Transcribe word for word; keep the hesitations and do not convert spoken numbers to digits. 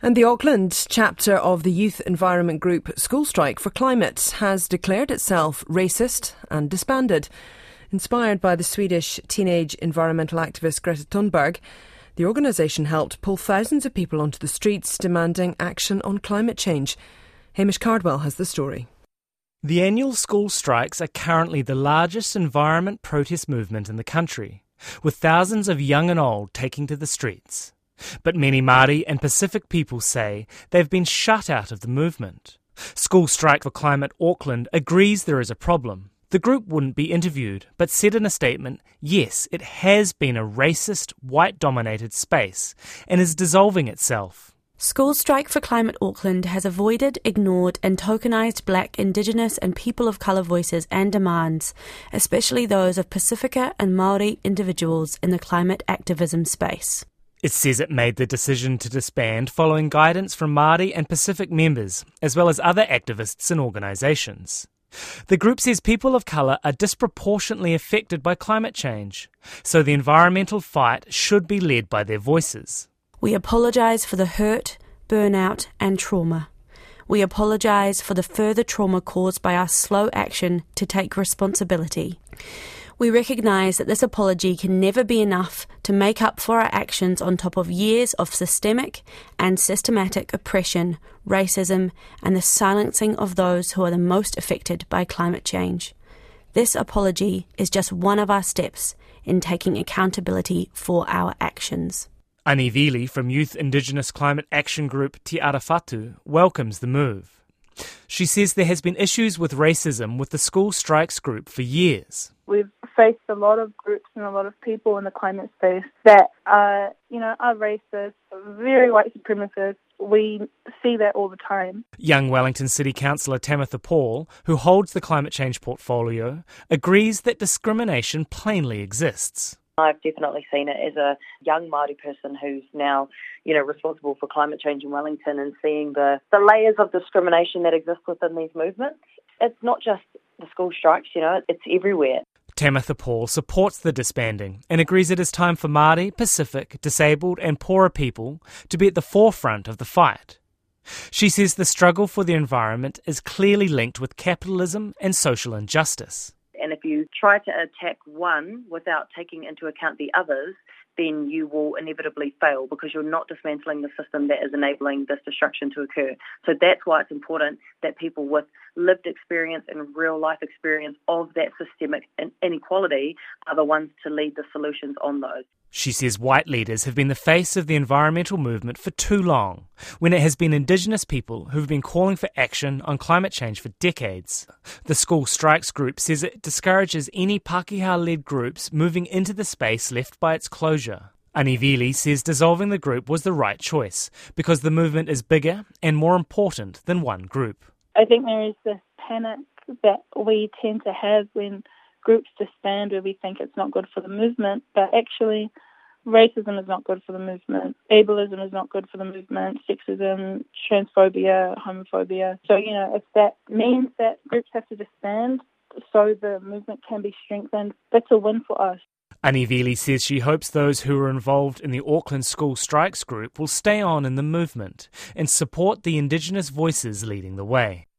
And the Auckland chapter of the youth environment group School Strike for Climate has declared itself racist and disbanded. Inspired by the Swedish teenage environmental activist Greta Thunberg, the organisation helped pull thousands of people onto the streets demanding action on climate change. Hamish Cardwell has the story. The annual school strikes are currently the largest environment protest movement in the country, with thousands of young and old taking to the streets. But many Māori and Pacific people say they've been shut out of the movement. School Strike for Climate Auckland agrees there is a problem. The group wouldn't be interviewed, but said in a statement, yes, it has been a racist, white-dominated space and is dissolving itself. School Strike for Climate Auckland has avoided, ignored and tokenised Black, Indigenous and people of colour voices and demands, especially those of Pacifica and Māori individuals in the climate activism space. It says it made the decision to disband following guidance from Māori and Pacific members, as well as other activists and organisations. The group says people of colour are disproportionately affected by climate change, so the environmental fight should be led by their voices. We apologise for the hurt, burnout and trauma. We apologise for the further trauma caused by our slow action to take responsibility. We recognise that this apology can never be enough to make up for our actions on top of years of systemic and systematic oppression, racism and the silencing of those who are the most affected by climate change. This apology is just one of our steps in taking accountability for our actions. Ani Vili from Youth Indigenous Climate Action Group Te Arawhatu welcomes the move. She says there has been issues with racism with the School Strikes group for years. We've faced a lot of groups and a lot of people in the climate space that are, you know, are racist, very white supremacist. We see that all the time. Young Wellington City Councillor Tamitha Paul, who holds the climate change portfolio, agrees that discrimination plainly exists. I've definitely seen it as a young Māori person who's now, you know, responsible for climate change in Wellington and seeing the, the layers of discrimination that exist within these movements. It's not just the school strikes, you know, it's everywhere. Tamitha Paul supports the disbanding and agrees it is time for Māori, Pacific, disabled and poorer people to be at the forefront of the fight. She says the struggle for the environment is clearly linked with capitalism and social injustice. And if you try to attack one without taking into account the others, then you will inevitably fail because you're not dismantling the system that is enabling this destruction to occur. So that's why it's important that people with lived experience and real life experience of that systemic inequality are the ones to lead the solutions on those. She says white leaders have been the face of the environmental movement for too long, when it has been Indigenous people who have been calling for action on climate change for decades. The School Strikes group says it discourages any Pākehā-led groups moving into the space left by its closure. Ani Vili says dissolving the group was the right choice because the movement is bigger and more important than one group. I think there is this panic that we tend to have when groups disband where we think it's not good for the movement, but actually racism is not good for the movement, ableism is not good for the movement, sexism, transphobia, homophobia. So, you know, if that means that groups have to disband so the movement can be strengthened, that's a win for us. Ani Vili says she hopes those who are involved in the Auckland School Strikes group will stay on in the movement and support the Indigenous voices leading the way.